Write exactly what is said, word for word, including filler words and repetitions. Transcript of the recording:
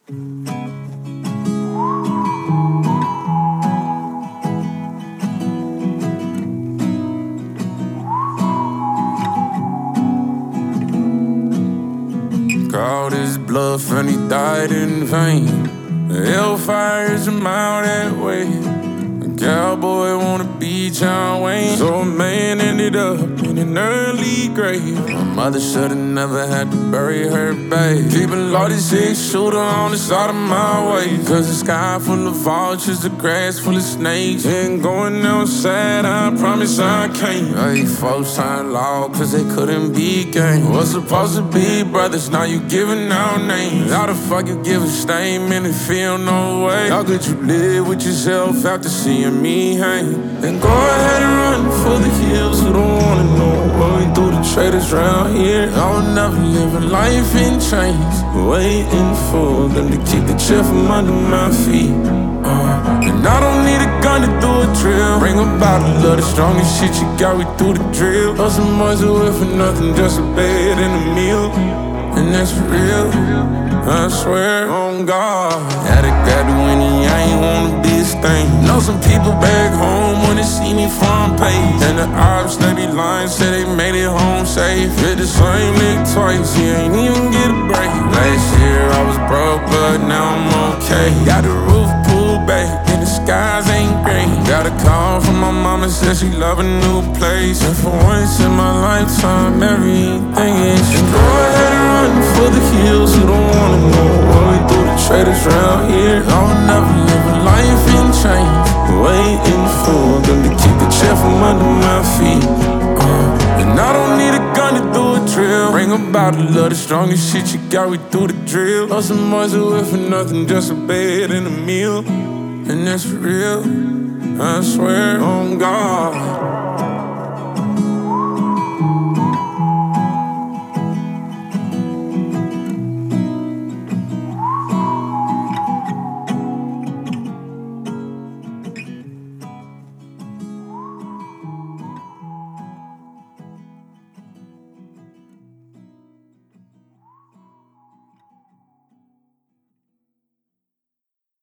Called his bluff and he died in vain. The hellfire is a mile that way. A cowboy wanna be John Wayne, so a man ended up in an early grave. My mother should've never had to bury her babe. Keep a loaded six shooter on the side of my way. Cause the sky full of vultures, the grass full of snakes. Ain't going outside, I promise I can't. Hey, folks turned law cause they couldn't be gang. Was supposed to be brothers, now you giving out names. How the fuck you give a statement and feel no way? How could you live with yourself after seeing me hang? Then go ahead and run for the hills who don't wanna know what we do to traitors round here. I'll never live a life in chains, waiting for them to kick the chair from under my feet. uh, And I don't need a gun to do a drill. Bring about a love, the strongest shit you got, we through the drill. Throw some boys away for nothing, just a bed and a meal. And that's real, I swear on God. Had a graduate, I ain't wanna be a stain. Know some people back home wanna see me front page. And the ops, they be lying, say they made it home safe. Hit the same nigga twice, he ain't even get a break. Last year I was broke, but now I'm okay. Got the roof pulled back, and the skies ain't gray. Got a call from my mama, said she love a new place. And for once in my lifetime, everything is straight. Go ahead and run for the hills who don't wanna know what we do to traitors round here. I'll never live a life in chains, waiting for them to kick the chair from under my feet. uh, And I don't need a gun to do a drill. Bring about a love, the strongest shit you got, we through the drill. Lost some boys away for nothing, just a bed and a meal. And that's real, I swear on